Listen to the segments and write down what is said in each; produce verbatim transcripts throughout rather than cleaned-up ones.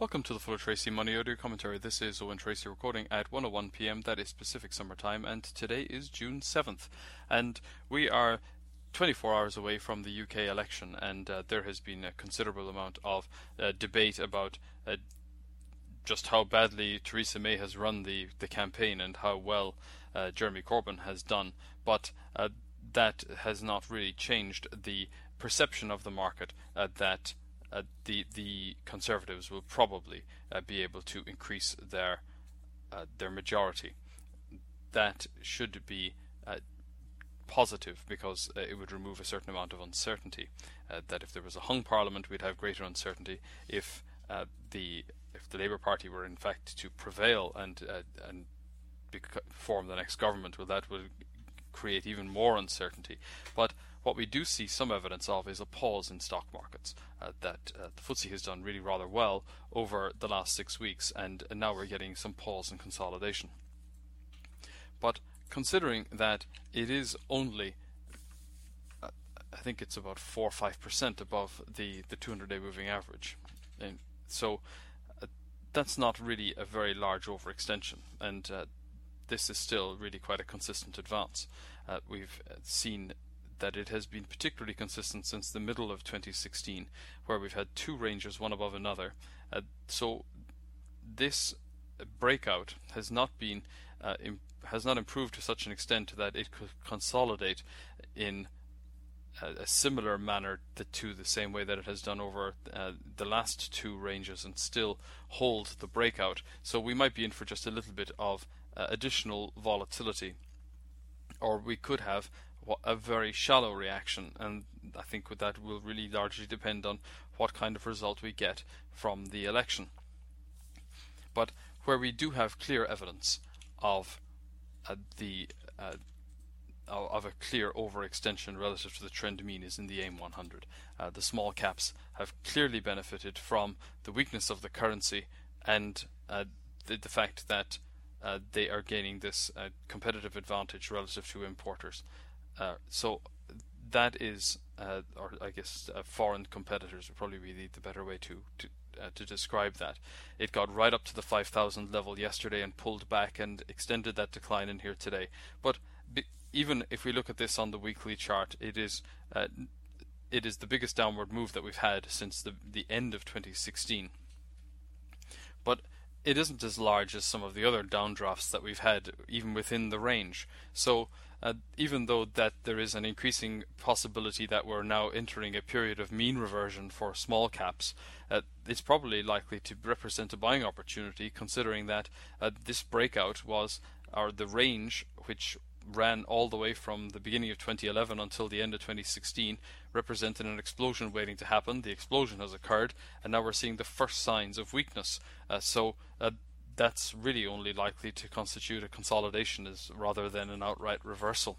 Welcome to the Full of Tracy Money Audio Commentary. This is Owen Tracy recording at one oh one p m. That is Pacific Summer Time, and today is June seventh. And we are twenty-four hours away from the U K election, and uh, there has been a considerable amount of uh, debate about uh, just how badly Theresa May has run the, the campaign and how well uh, Jeremy Corbyn has done. But uh, that has not really changed the perception of the market uh, that Uh, the the Conservatives will probably uh, be able to increase their uh, their majority. That should be uh, positive, because uh, it would remove a certain amount of uncertainty. Uh, that if there was a hung parliament, we'd have greater uncertainty. If uh, the if the Labour Party were in fact to prevail and uh, and form the next government, well, that would create even more uncertainty. But what we do see some evidence of is a pause in stock markets, uh, that uh, the F T S E has done really rather well over the last six weeks, and, and now we're getting some pause and consolidation. But considering that it is only, uh, I think it's about four or five percent above the, the two hundred day moving average, and so uh, that's not really a very large overextension, and uh, this is still really quite a consistent advance. Uh, we've seen that it has been particularly consistent since the middle of twenty sixteen, where we've had two ranges, one above another. Uh, so this breakout has not been uh, imp has not improved to such an extent that it could consolidate in a, a similar manner to the same way that it has done over uh, the last two ranges and still hold the breakout. So we might be in for just a little bit of uh, additional volatility, or we could have a very shallow reaction, and I think that will really largely depend on what kind of result we get from the election. But where we do have clear evidence of uh, the uh, of a clear overextension relative to the trend mean is in the AIM one hundred. Uh, the small caps have clearly benefited from the weakness of the currency and uh, the, the fact that uh, they are gaining this uh, competitive advantage relative to importers. Uh, so that is, uh, or I guess uh, foreign competitors would probably be the, the better way to to, uh, to describe that. It got right up to the five thousand level yesterday and pulled back and extended that decline in here today. But be, even if we look at this on the weekly chart, it is uh, it is the biggest downward move that we've had since the the end of twenty sixteen. But it isn't as large as some of the other downdrafts that we've had, even within the range. So uh, even though that there is an increasing possibility that we're now entering a period of mean reversion for small caps, uh, it's probably likely to represent a buying opportunity, considering that uh, this breakout was, or the range, which ran all the way from the beginning of twenty eleven until the end of twenty sixteen, represented an explosion waiting to happen. The explosion has occurred, and now we're seeing the first signs of weakness. Uh, so uh, that's really only likely to constitute a consolidation as rather than an outright reversal.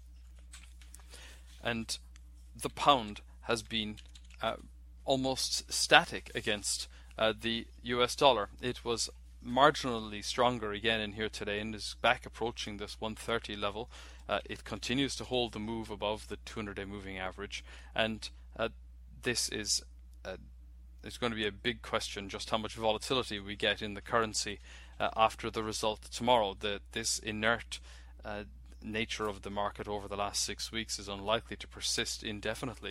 And the pound has been uh, almost static against uh, the U S dollar. It was marginally stronger again in here today and is back approaching this one thirty level. Uh, it continues to hold the move above the two hundred day moving average, and uh, this is uh, it's going to be a big question just how much volatility we get in the currency uh, after the result tomorrow. The, this inert uh, nature of the market over the last six weeks is unlikely to persist indefinitely.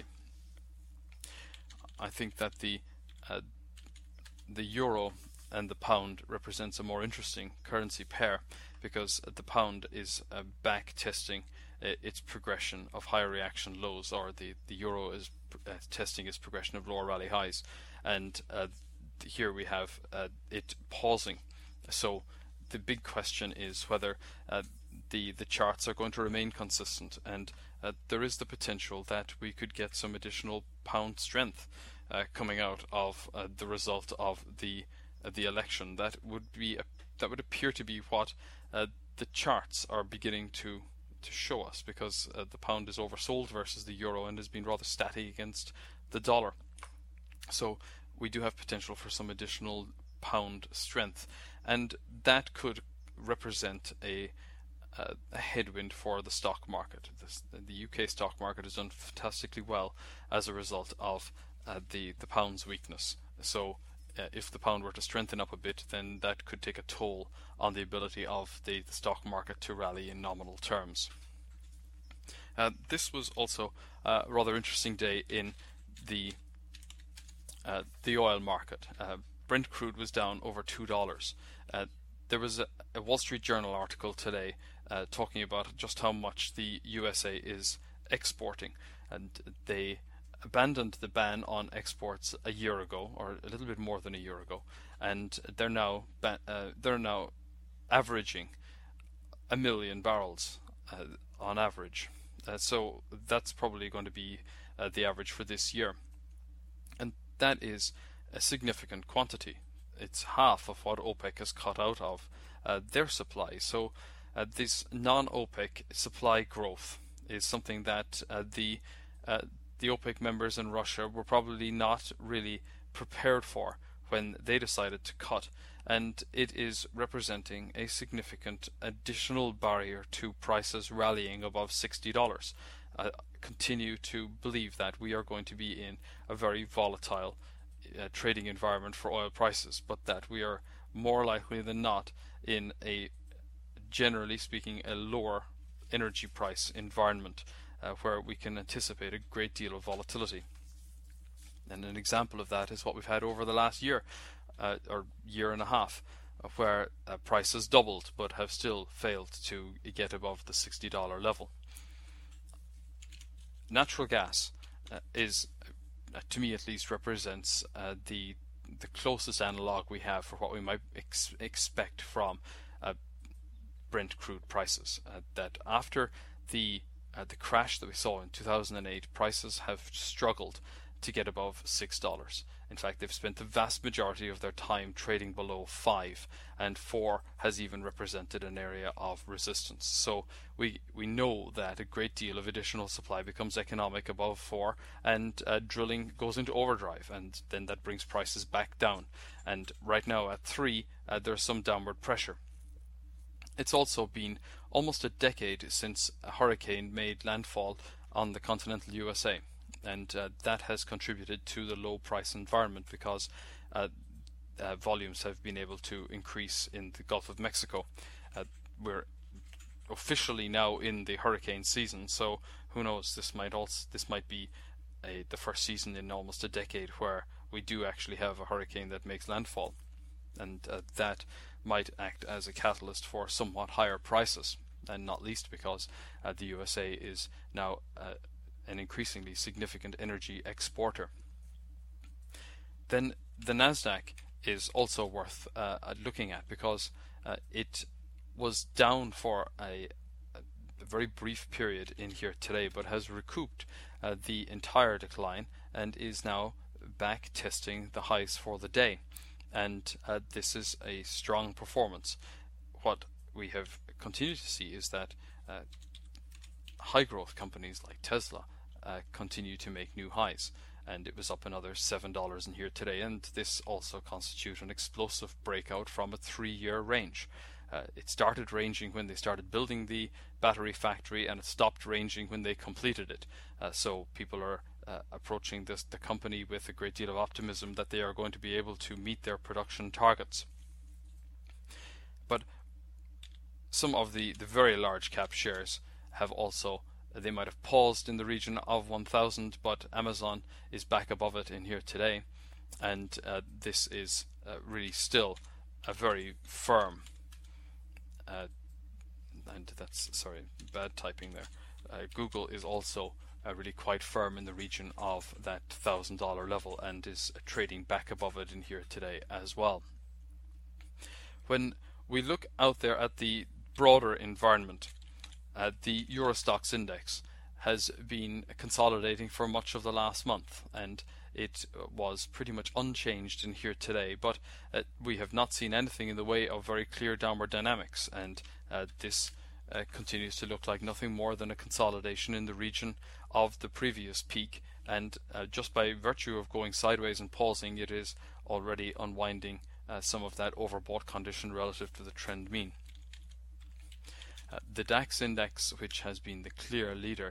I think that the uh, the euro and the pound represents a more interesting currency pair, because the pound is uh, back testing uh, its progression of higher reaction lows, or the, the euro is uh, testing its progression of lower rally highs, and uh, here we have uh, it pausing. So the big question is whether uh, the the charts are going to remain consistent, and uh, there is the potential that we could get some additional pound strength uh, coming out of uh, the result of the the election. That would be a, that would appear to be what uh, the charts are beginning to to show us, because uh, the pound is oversold versus the euro and has been rather static against the dollar. So we do have potential for some additional pound strength, and that could represent a uh, a headwind for the stock market. This, the U K stock market has done fantastically well as a result of uh, the the pound's weakness. So uh, if the pound were to strengthen up a bit, then that could take a toll on the ability of the, the stock market to rally in nominal terms. Uh, this was also a rather interesting day in the uh, the oil market. Uh, Brent crude was down over two dollars. Uh, there was a, a Wall Street Journal article today uh, talking about just how much the U S A is exporting, and they abandoned the ban on exports a year ago, or a little bit more than a year ago, and they're now ba- uh, they're now averaging a million barrels uh, on average. Uh, so that's probably going to be uh, the average for this year, and that is a significant quantity. It's half of what OPEC has cut out of uh, their supply. So uh, this non-OPEC supply growth is something that uh, the uh, the OPEC members in Russia were probably not really prepared for when they decided to cut, and it is representing a significant additional barrier to prices rallying above sixty dollars. I continue to believe that we are going to be in a very volatile uh, trading environment for oil prices, but that we are more likely than not in a, generally speaking, a lower energy price environment uh, where we can anticipate a great deal of volatility. And an example of that is what we've had over the last year, uh, or year and a half, uh, where uh, prices doubled but have still failed to get above the sixty dollar level. Natural gas uh, is, uh, to me at least, represents uh, the the closest analog we have for what we might ex- expect from uh, Brent crude prices. Uh, that after the uh, the crash that we saw in two thousand eight, prices have struggled to get above six dollars. In fact, they've spent the vast majority of their time trading below five, and four has even represented an area of resistance. So we we know that a great deal of additional supply becomes economic above four, and uh, drilling goes into overdrive, and then that brings prices back down. And right now at three, uh, there's some downward pressure. It's also been almost a decade since a hurricane made landfall on the continental U S A. And uh, that has contributed to the low price environment because uh, uh, volumes have been able to increase in the Gulf of Mexico. Uh, we're officially now in the hurricane season, so who knows? This might also this might be a, the first season in almost a decade where we do actually have a hurricane that makes landfall, and uh, that might act as a catalyst for somewhat higher prices, and not least because uh, the U S A is now uh, an increasingly significant energy exporter. Then the Nasdaq is also worth uh, looking at because uh, it was down for a, a very brief period in here today, but has recouped uh, the entire decline and is now back testing the highs for the day. And uh, this is a strong performance. What we have continued to see is that uh, high growth companies like Tesla Uh, continue to make new highs, and it was up another seven dollars in here today, and this also constitutes an explosive breakout from a three-year range. Uh, it started ranging when they started building the battery factory, and it stopped ranging when they completed it. Uh, so people are uh, approaching this the company with a great deal of optimism that they are going to be able to meet their production targets. But some of the, the very large cap shares have also They might have paused in the region of one thousand, but Amazon is back above it in here today, and uh, this is uh, really still a very firm, uh, and that's, sorry, bad typing there. Uh, Google is also uh, really quite firm in the region of that one thousand dollar level and is uh, trading back above it in here today as well. When we look out there at the broader environment, Uh, the Euro Stoxx index has been consolidating for much of the last month, and it was pretty much unchanged in here today, but uh, we have not seen anything in the way of very clear downward dynamics, and uh, this uh, continues to look like nothing more than a consolidation in the region of the previous peak, and uh, just by virtue of going sideways and pausing, it is already unwinding uh, some of that overbought condition relative to the trend mean. Uh, the DAX index, which has been the clear leader,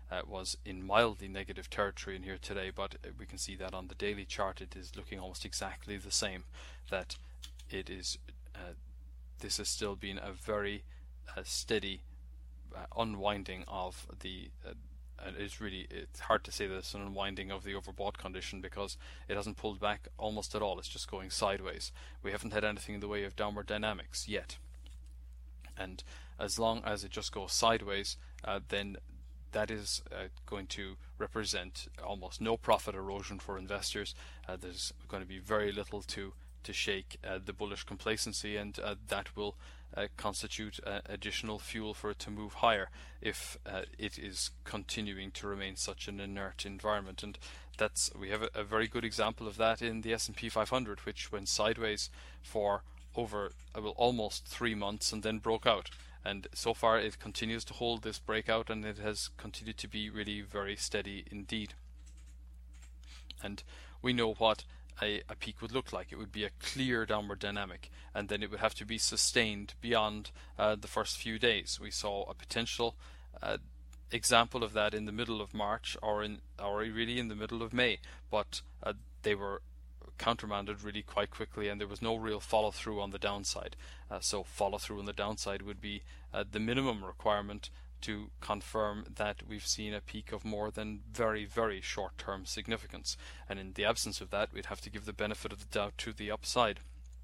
uh, was in mildly negative territory in here today, but we can see that on the daily chart it is looking almost exactly the same, that it is uh, this has still been a very uh, steady uh, unwinding of the uh, and it's really it's hard to say that it's an unwinding of the overbought condition, because it hasn't pulled back almost at all. It's just going sideways. We haven't had anything in the way of downward dynamics yet, and as long as it just goes sideways, uh, then that is uh, going to represent almost no profit erosion for investors. Uh, there's going to be very little to to shake uh, the bullish complacency, and uh, that will uh, constitute uh, additional fuel for it to move higher if uh, it is continuing to remain such an inert environment. And that's we have a, a very good example of that in the S and P five hundred, which went sideways for over uh, well almost three months and then broke out. And so far it continues to hold this breakout, and it has continued to be really very steady indeed. And we know what a, a peak would look like. It would be a clear downward dynamic, and then it would have to be sustained beyond uh, the first few days. We saw a potential uh, example of that in the middle of March, or in or really in the middle of May, but uh, they were countermanded really quite quickly, and there was no real follow through on the downside. Uh, so follow through on the downside would be uh, the minimum requirement to confirm that we've seen a peak of more than very, very short-term significance. And in the absence of that, we'd have to give the benefit of the doubt to the upside.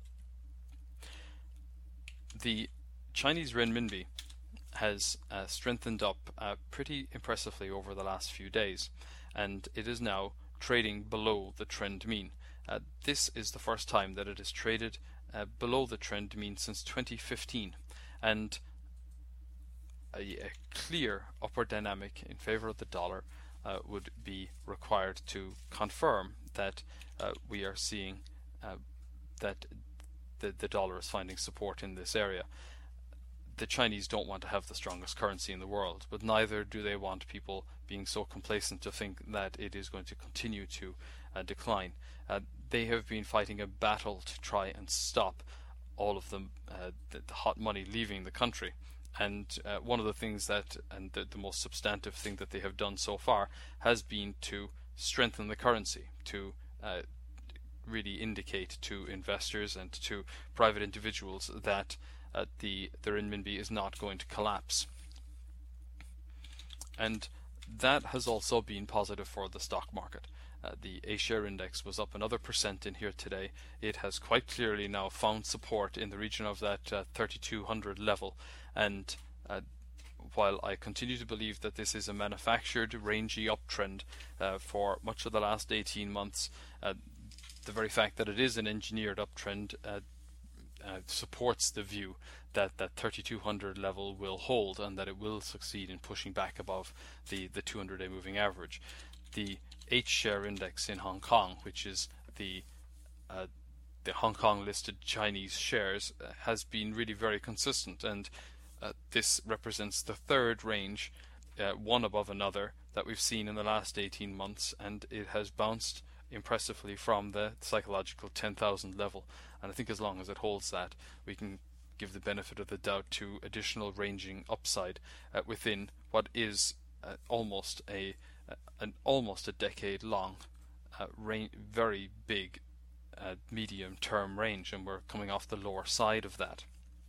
The Chinese renminbi has uh, strengthened up uh, pretty impressively over the last few days, and it is now trading below the trend mean. Uh, this is the first time that it has traded uh, below the trend mean since twenty fifteen, and a, a clear upward dynamic in favor of the dollar uh, would be required to confirm that uh, we are seeing uh, that the, the dollar is finding support in this area. The Chinese don't want to have the strongest currency in the world, but neither do they want people being so complacent to think that it is going to continue to uh, decline. Uh, they have been fighting a battle to try and stop all of the, uh, the, the hot money leaving the country. And uh, one of the things that, and the, the most substantive thing that they have done so far, has been to strengthen the currency, to uh, really indicate to investors and to private individuals that uh, the, the renminbi is not going to collapse. And that has also been positive for the stock market. Uh, the A-share index was up another percent in here today. It has quite clearly now found support in the region of that uh, thirty-two hundred level, and uh, while I continue to believe that this is a manufactured rangy uptrend uh, for much of the last eighteen months, uh, the very fact that it is an engineered uptrend uh, uh, supports the view that that thirty-two hundred level will hold, and that it will succeed in pushing back above the the two hundred day moving average. The H-share index in Hong Kong, which is the uh, the Hong Kong listed Chinese shares, uh, has been really very consistent, and uh, this represents the third range, uh, one above another, that we've seen in the last eighteen months, and it has bounced impressively from the psychological ten thousand level. And I think as long as it holds that, we can give the benefit of the doubt to additional ranging upside uh, within what is uh, almost a an almost a decade long uh, range, very big uh, medium term range, and we're coming off the lower side of that.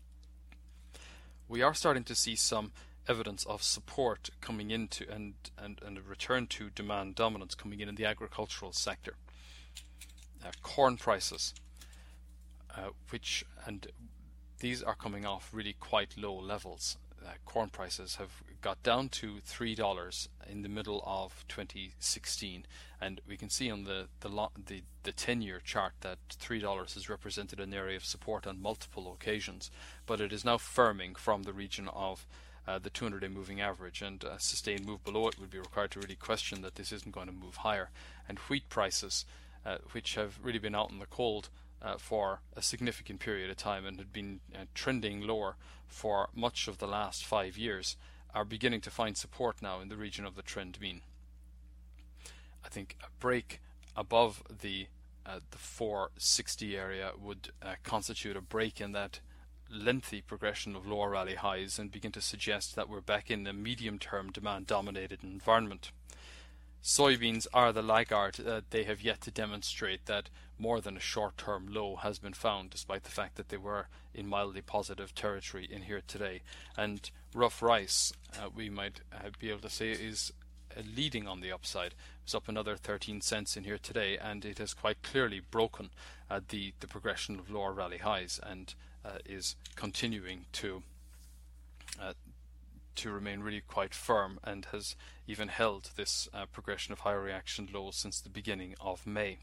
We are starting to see some evidence of support coming into and, and, and a return to demand dominance coming in in the agricultural sector. Uh, corn prices, uh, which and these are coming off really quite low levels. Uh, corn prices have got down to three dollars in the middle of twenty sixteen, and we can see on the the lo the, the ten-year chart that three dollars has represented an area of support on multiple occasions, but it is now firming from the region of uh, the two hundred day moving average, and a sustained move below it would be required to really question that this isn't going to move higher. And wheat prices, uh, which have really been out in the cold Uh, for a significant period of time and had been uh, trending lower for much of the last five years, are beginning to find support now in the region of the trend mean. I think a break above the uh, the four sixty area would uh, constitute a break in that lengthy progression of lower rally highs and begin to suggest that we're back in a medium-term demand-dominated environment. Soybeans are the laggard. Uh, they have yet to demonstrate that more than a short-term low has been found, despite the fact that they were in mildly positive territory in here today. And rough rice, uh, we might uh, be able to say, is uh, leading on the upside. It's up another thirteen cents in here today, and it has quite clearly broken uh, the, the progression of lower rally highs and uh, is continuing to uh, to remain really quite firm, and has even held this uh, progression of higher reaction lows since the beginning of May.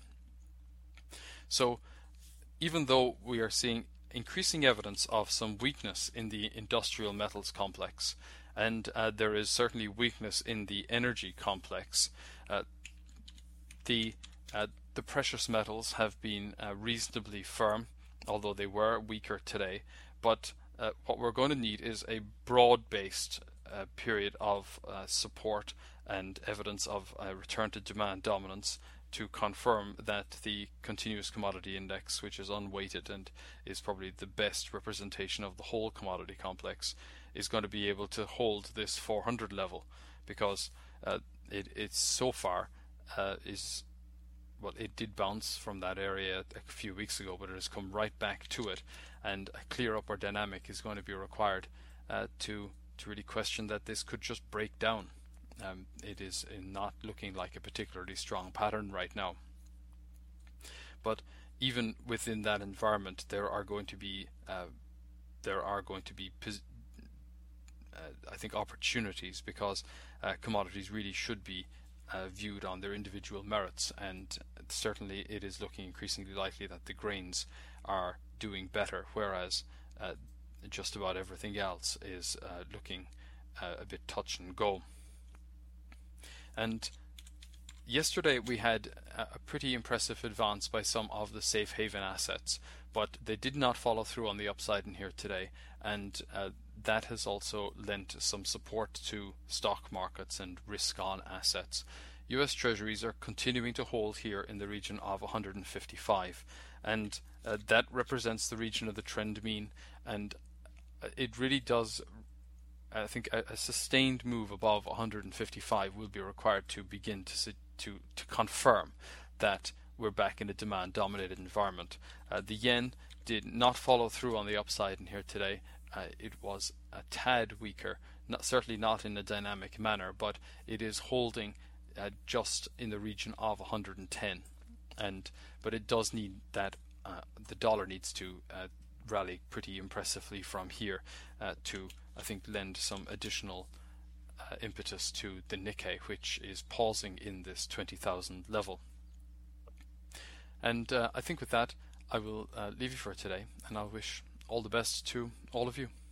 So even though we are seeing increasing evidence of some weakness in the industrial metals complex, and uh, there is certainly weakness in the energy complex, uh, the uh, the precious metals have been uh, reasonably firm, although they were weaker today. But Uh, what we're going to need is a broad-based uh, period of uh, support and evidence of a return to demand dominance to confirm that the continuous commodity index, which is unweighted and is probably the best representation of the whole commodity complex, is going to be able to hold this four hundred level, because uh, it it's so far uh, is well, it did bounce from that area a few weeks ago, but it has come right back to it, and a clear upward dynamic is going to be required uh, to to really question that this could just break down. Um, it is not looking like a particularly strong pattern right now. But even within that environment, there are going to be uh, there are going to be uh, I think opportunities, because uh, commodities really should be Uh, viewed on their individual merits, and certainly it is looking increasingly likely that the grains are doing better, whereas uh, just about everything else is uh, looking uh, a bit touch and go. And yesterday we had a pretty impressive advance by some of the safe haven assets, but they did not follow through on the upside in here today, and uh, that has also lent some support to stock markets and risk-on assets. U S Treasuries are continuing to hold here in the region of one hundred fifty-five, and uh, that represents the region of the trend mean, and it really does, I think, a, a sustained move above one hundred fifty-five will be required to begin to to to confirm that we're back in a demand-dominated environment. Uh, the yen did not follow through on the upside in here today. Uh, it was a tad weaker, not, certainly not in a dynamic manner, but it is holding uh, just in the region of one hundred ten, and but it does need that. Uh, the dollar needs to uh, rally pretty impressively from here uh, to, I think, lend some additional uh, impetus to the Nikkei, which is pausing in this twenty thousand level. And uh, I think with that, I will uh, leave you for today, and I'll wish all the best to all of you.